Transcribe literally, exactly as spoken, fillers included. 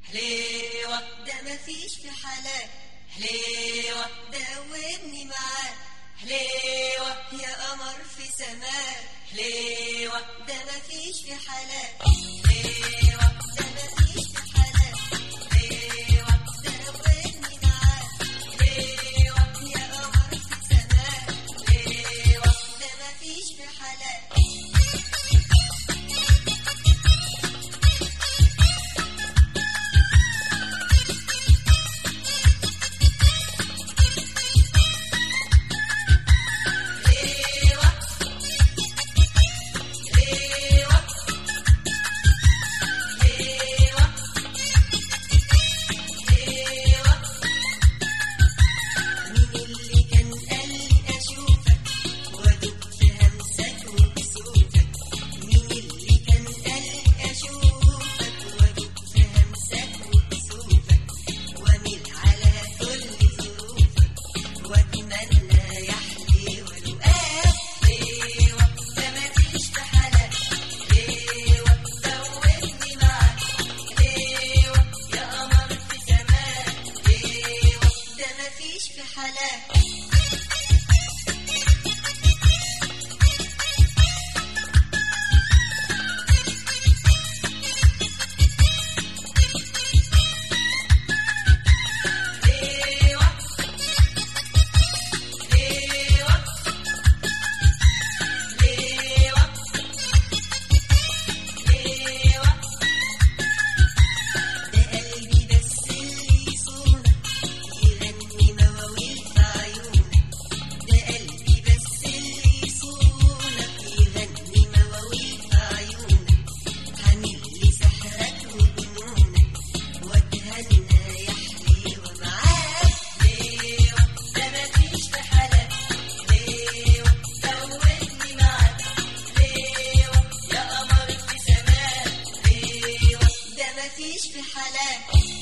حليوة ده مفيش في حالات، حليوة دوبني معاك، حليوة يا قمر في سماك، حليوة ده مفيش في حالات، حليوة ده مفيش في حالات، حليوة دوبني معاك، حليوة يا قمر في سماك، حليوة ده مفيش في حالات. مفيش في حالات.